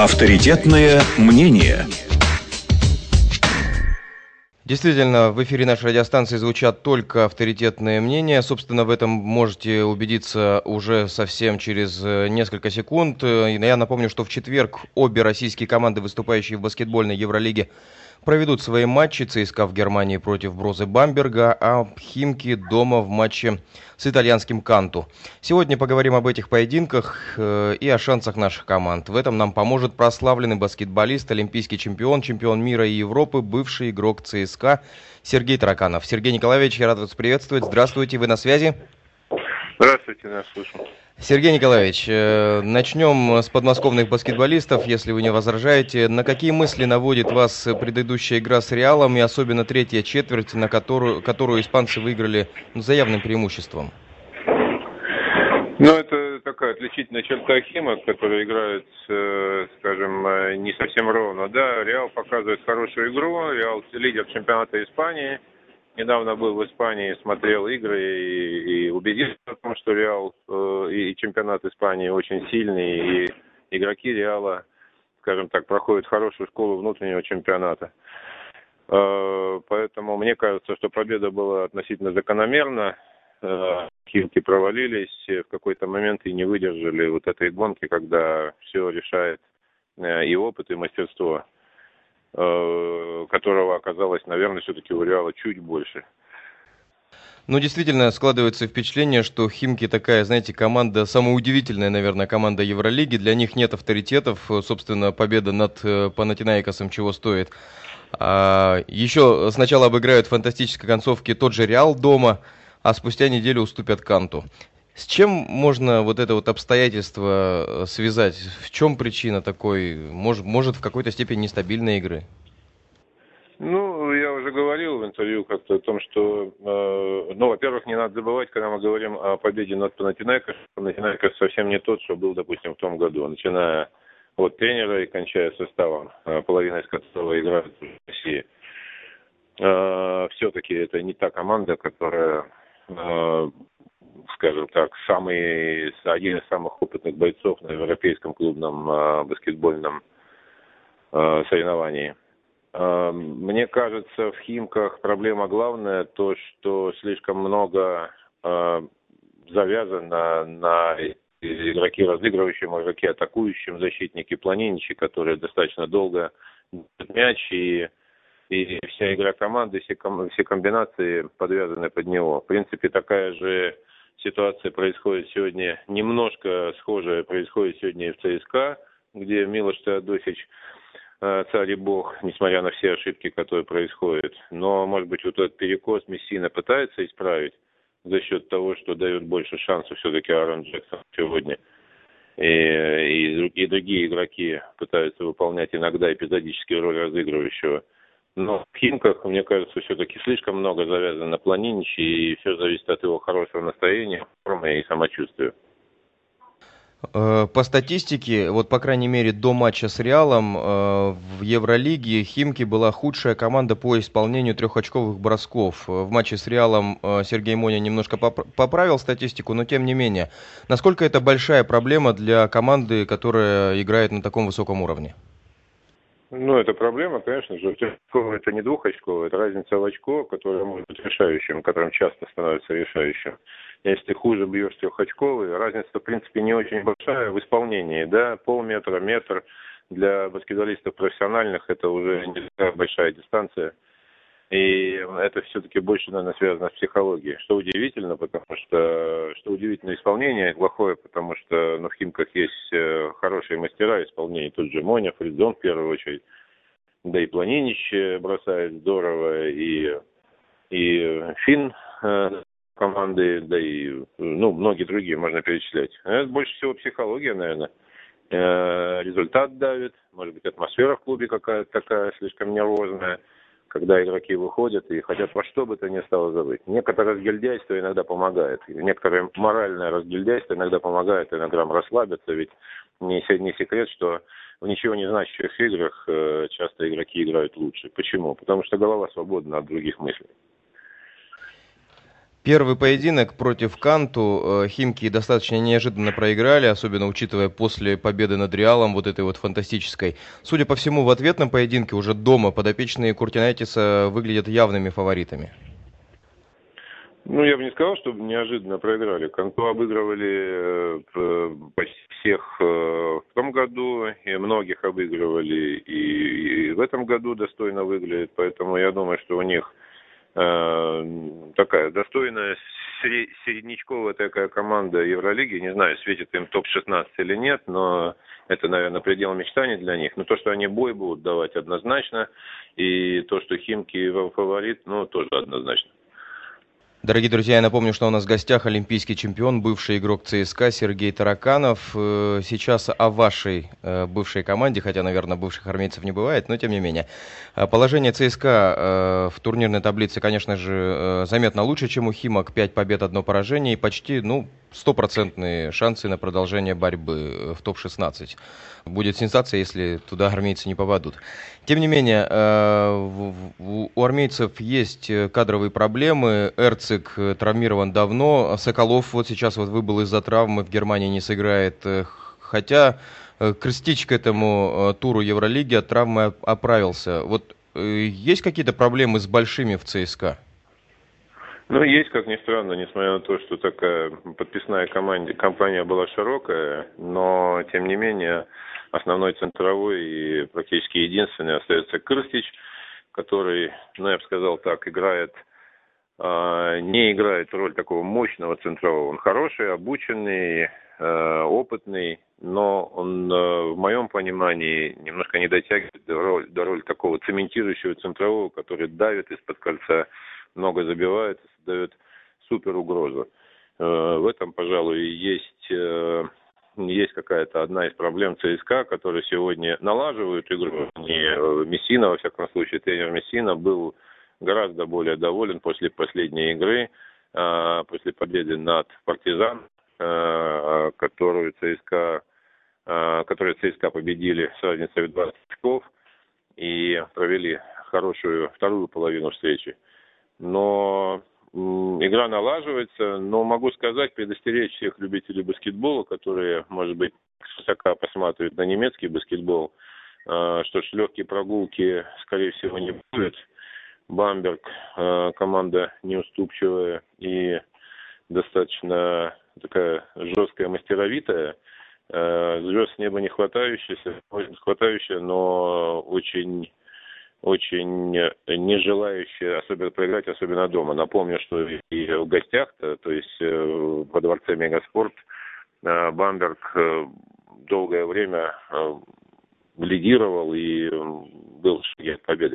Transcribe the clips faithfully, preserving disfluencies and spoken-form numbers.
Авторитетное мнение. Действительно, в эфире нашей радиостанции звучат только авторитетные мнения. Собственно, в этом можете убедиться уже совсем через несколько секунд. И я напомню, что в четверг обе российские команды, выступающие в баскетбольной Евролиге, проведут свои матчи. ЦСКА в Германии против Брозы Бамберга, а Химки дома в матче с итальянским Канту. Сегодня поговорим об этих поединках э, и о шансах наших команд. В этом нам поможет прославленный баскетболист, олимпийский чемпион, чемпион мира и Европы, бывший игрок ЦСКА Сергей Тараканов. Сергей Николаевич, я рад вас приветствовать. Здравствуйте, вы на связи? Здравствуйте, нас слышим. Сергей Николаевич, э, начнем с подмосковных баскетболистов, если вы не возражаете. На какие мысли наводит вас предыдущая игра с Реалом и особенно третья четверть, на которую, которую испанцы выиграли ну, за явным преимуществом? Ну, это такая отличительная черта Химок, которые играют, э, скажем, э, не совсем ровно. Да, Реал показывает хорошую игру, Реал лидер чемпионата Испании. Недавно был в Испании, смотрел игры и, и убедился в том, что Реал э, и чемпионат Испании очень сильный, и игроки Реала, скажем так, проходят хорошую школу внутреннего чемпионата. Э, поэтому мне кажется, что победа была относительно закономерна. Э, Химки провалились в какой-то момент и не выдержали вот этой гонки, когда все решает э, и опыт, и мастерство, которого оказалось, наверное, все-таки у Реала чуть больше. Ну, действительно, складывается впечатление, что Химки такая, знаете, команда, самая удивительная, наверное, команда Евролиги. Для них нет авторитетов. Собственно, победа над Панатинаикосом чего стоит. А еще сначала обыграют в фантастической концовке тот же Реал дома, а спустя неделю уступят Канту. С чем можно вот это вот обстоятельство связать? В чем причина такой, может, может в какой-то степени нестабильной игры? Ну, я уже говорил в интервью как-то о том, что, э, ну, во-первых, не надо забывать, когда мы говорим о победе над Панатинаикосом, Панатинаикос совсем не тот, что был, допустим, в том году, начиная от тренера и кончая составом, половина из которого играет в России. Э, все-таки это не та команда, которая... Э, скажем так, самый, один из самых опытных бойцов на европейском клубном э, баскетбольном э, соревновании. Э, мне кажется, в Химках проблема главная то, что слишком много э, завязано на игроки разыгрывающим, игроки атакующим, защитники Планиничи, которые достаточно долго держат мяч, и, и вся игра команды, все, ком, все комбинации подвязаны под него. В принципе, такая же ситуация происходит сегодня, немножко схожая происходит сегодня и в ЦСКА, где Милош Теодосич, царь и бог, несмотря на все ошибки, которые происходят. Но, может быть, вот этот перекос Мессина пытается исправить за счет того, что дает больше шансов все-таки Аарон Джексон сегодня. И, и, и другие игроки пытаются выполнять иногда эпизодически роль разыгрывающего. Но в Химках, мне кажется, все-таки слишком много завязано на Планиниче, и все зависит от его хорошего настроения, формы и самочувствия. По статистике, вот по крайней мере до матча с Реалом в Евролиге Химки была худшая команда по исполнению трехочковых бросков. В матче с Реалом Сергей Моня немножко поправил статистику, но тем не менее. Насколько это большая проблема для команды, которая играет на таком высоком уровне? Ну, это проблема, конечно же. Это не двухочковая, это разница в очко, которая может быть решающим, которым часто становится решающим. Если ты хуже бьешь трехочковый, разница, в принципе, не очень большая в исполнении, да, полметра, метр. Для баскетболистов профессиональных это уже не такая большая дистанция. И это все-таки больше, наверное, связано с психологией. Что удивительно, потому что, что удивительно, исполнение плохое, потому что ну, в Химках есть хорошие мастера исполнения. Тот же Моня, Фридзон в первую очередь. Да и Планинич бросает здорово, и, и Финн э, команды, да и ну, многие другие можно перечислять. Это больше всего психология, наверное. Э, результат давит, может быть, атмосфера в клубе какая-то такая слишком нервозная, когда игроки выходят и хотят во что бы то ни стало забыть. Некоторое разгильдяйство иногда помогает. Некоторое моральное разгильдяйство иногда помогает игрокам расслабиться, ведь не, не секрет, что в ничего не значащих играх э, часто игроки играют лучше. Почему? Потому что голова свободна от других мыслей. Первый поединок против Канту э, Химки достаточно неожиданно проиграли, особенно учитывая после победы над Реалом, вот этой вот фантастической. Судя по всему, в ответном поединке уже дома подопечные Куртинайтиса выглядят явными фаворитами. Ну, я бы не сказал, что неожиданно проиграли. Канту обыгрывали э, почти всех э, в том году, и многих обыгрывали, и, и в этом году достойно выглядит. Поэтому я думаю, что у них э, такая достойная сре- середнячковая такая команда Евролиги. Не знаю, светит им топ шестнадцать или нет, но это, наверное, предел мечтаний для них. Но то, что они бой будут давать, однозначно. И то, что Химки фаворит, ну, тоже однозначно. Дорогие друзья, я напомню, что у нас в гостях олимпийский чемпион, бывший игрок ЦСКА Сергей Тараканов. Э, Сейчас о вашей э, бывшей команде, хотя, наверное, бывших армейцев не бывает, но тем не менее. Э, Положение ЦСКА э, в турнирной таблице, конечно же, э, заметно лучше, чем у Химок. Пять побед, одно поражение и почти, ну, стопроцентные шансы на продолжение борьбы в топ шестнадцать. Будет сенсация, если туда армейцы не попадут. Тем не менее, у армейцев есть кадровые проблемы. Эрцик травмирован давно. Соколов вот сейчас вот выбыл из-за травмы, в Германии не сыграет. Хотя Крстич к этому туру Евролиги от травмы оправился. Вот есть какие-то проблемы с большими в ЦСКА? Ну, есть, как ни странно, несмотря на то, что такая подписная команда, компания была широкая, но, тем не менее, основной центровой и практически единственный остается Крстич, который, ну, я бы сказал так, играет, э, не играет роль такого мощного центрового. Он хороший, обученный, э, опытный, но он, э, в моем понимании, немножко не дотягивает до роли, до роли такого цементирующего центрового, который давит из-под кольца, много забивает, создает супер угрозу. Э, в этом, пожалуй, есть, э, есть какая-то одна из проблем ЦСКА, которые сегодня налаживают игру. Не Мессина, во всяком случае, тренер Мессина был гораздо более доволен после последней игры, э, после победы над Партизан, э, которую ЦСКА, э, которую ЦСКА победили с разницей в двадцать очков и провели хорошую вторую половину встречи. Но м, игра налаживается, но могу сказать, предостеречь всех любителей баскетбола, которые, может быть, свысока посматривают на немецкий баскетбол, э, что ж, легкие прогулки, скорее всего, не будет. Бамберг, э, команда неуступчивая и достаточно такая жесткая, мастеровитая. Э, звезд с неба не хватающая, хватающая, но очень... очень не желающие особенно проиграть, особенно дома. Напомню, что и в гостях-то, то есть во дворце Мегаспорт, Бамберг долгое время лидировал и был в шаге от победы.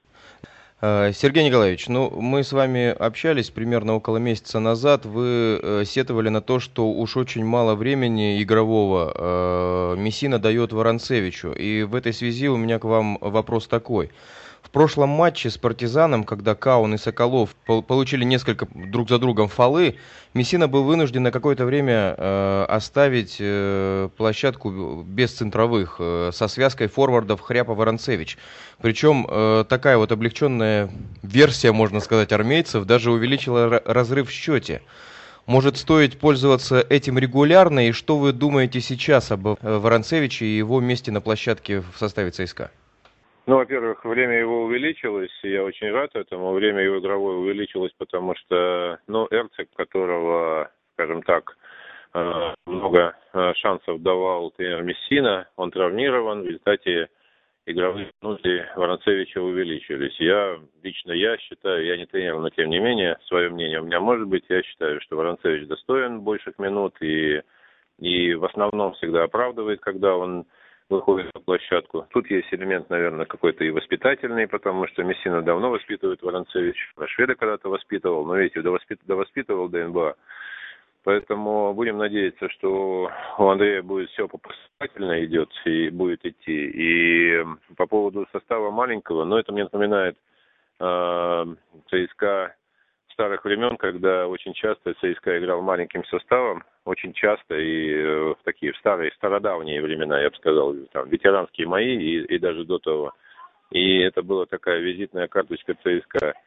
Сергей Николаевич, ну мы с вами общались примерно около месяца назад. Вы э, сетовали на то, что уж очень мало времени игрового э, Мессина дает Воронцевичу. И в этой связи у меня к вам вопрос такой. В прошлом матче с Партизаном, когда Каун и Соколов пол- получили несколько друг за другом фолы, Мессина был вынужден на какое-то время э, оставить э, площадку без центровых, э, со связкой форвардов Хряпа-Воронцевич. Причем э, такая вот облегченная версия, можно сказать, армейцев даже увеличила р- разрыв в счете. Может, стоит пользоваться этим регулярно? И что вы думаете сейчас об э, Воронцевиче и его месте на площадке в составе ЦСКА? Ну, во-первых, время его увеличилось, и я очень рад этому. Время его игровое увеличилось, потому что, ну, Эрцик, которого, скажем так, много шансов давал тренер Мессина, он травмирован, в результате игровые минуты Воронцевича увеличились. Я, лично я считаю, я не тренер, но тем не менее, свое мнение у меня может быть, я считаю, что Воронцевич достоин больших минут и, и в основном всегда оправдывает, когда он выходит на площадку. Тут есть элемент, наверное, какой-то и воспитательный, потому что Мессина давно воспитывает Воронцевич, Шведа когда-то воспитывал, но видите, довоспитывал до эн бэ а. Поэтому будем надеяться, что у Андрея будет все поступательно идет и будет идти. И по поводу состава маленького, ну, это мне напоминает э, ЦСКА старых времен, когда очень часто ЦСКА играл маленьким составом, очень часто и э, в такие в старые, стародавние времена, я бы сказал, там, ветеранские мои и, и даже до того. И это была такая визитная карточка ЦСКА.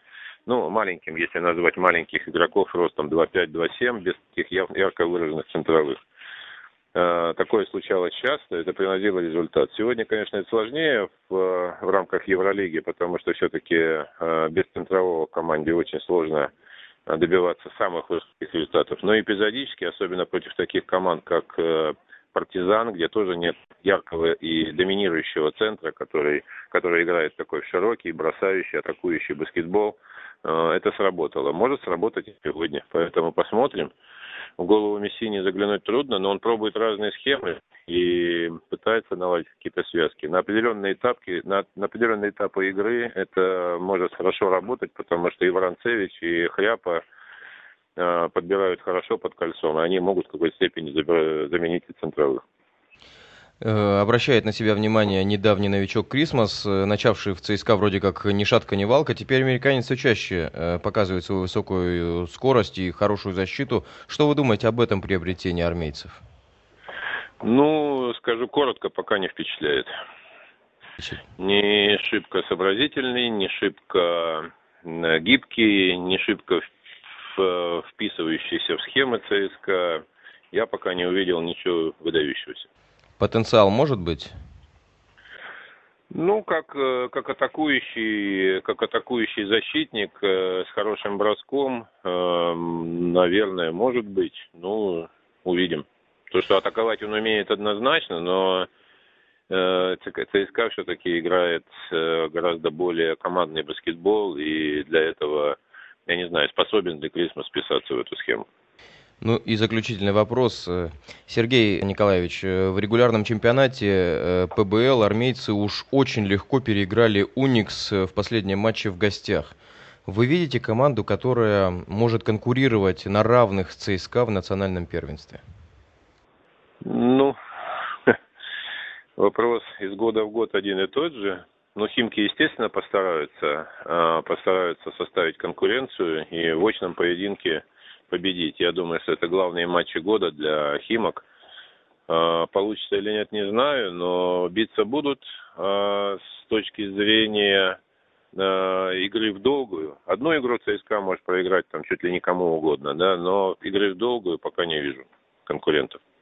ну, маленьким, если назвать маленьких игроков ростом два пять - два семь, без таких ярко выраженных центровых. Такое случалось часто, это приносило результат. Сегодня, конечно, это сложнее в, в рамках Евролиги, потому что все-таки без центрового команде очень сложно добиваться самых высоких результатов. Но эпизодически, особенно против таких команд, как «Партизан», где тоже нет яркого и доминирующего центра, который, который играет такой широкий, бросающий, атакующий баскетбол, это сработало. Может сработать и сегодня, поэтому посмотрим. В голову Мессини заглянуть трудно, но он пробует разные схемы и пытается наладить какие-то связки. На определенные этапы, на, на определенные этапы игры это может хорошо работать, потому что и Воронцевич, и Хряпа э, подбирают хорошо под кольцом, и они могут в какой-то степени заменить и центровых. Обращает на себя внимание недавний новичок Крисмас, начавший в ЦСКА вроде как ни шатка, ни валка. Теперь американец все чаще показывает свою высокую скорость и хорошую защиту. Что вы думаете об этом приобретении армейцев? Ну, скажу коротко, пока не впечатляет. Не шибко сообразительный, не шибко гибкий, не шибко вписывающийся в схемы ЦСКА. Я пока не увидел ничего выдающегося. Потенциал может быть? Ну, как, как атакующий, как атакующий защитник с хорошим броском, наверное, может быть. Ну, увидим. То, что атаковать он умеет однозначно, но ЦСКА все-таки играет гораздо более командный баскетбол, и для этого, я не знаю, способен ли Крисмас вписаться в эту схему. Ну и заключительный вопрос. Сергей Николаевич, в регулярном чемпионате ПБЛ армейцы уж очень легко переиграли Уникс в последнем матче в гостях. Вы видите команду, которая может конкурировать на равных с ЦСКА в национальном первенстве? Ну, вопрос из года в год один и тот же. Но Химки, естественно, постараются, постараются составить конкуренцию и в очном поединке победить. Я думаю, что это главные матчи года для Химок. Получится или нет, не знаю, но биться будут с точки зрения игры в долгую. Одну игру ЦСКА может проиграть там чуть ли не кому угодно, да, но игры в долгую пока не вижу конкурентов.